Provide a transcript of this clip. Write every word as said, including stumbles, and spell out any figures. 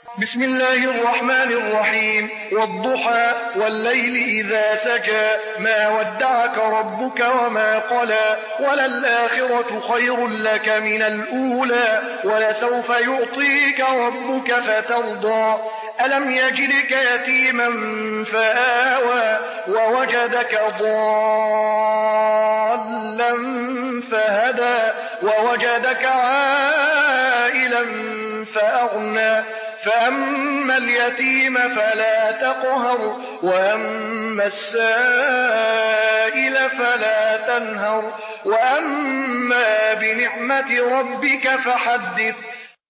بسم الله الرحمن الرحيم والضحى والليل إذا سجى ما ودعك ربك وما قلى وللآخرة خير لك من الأولى ولسوف يعطيك ربك فترضى ألم يجدك يتيما فآوى ووجدك ضالا فهدى ووجدك عائلا فأغنى فأما اليتيم فلا تقهر وأما السائل فلا تنهر وأما بنعمة ربك فحدث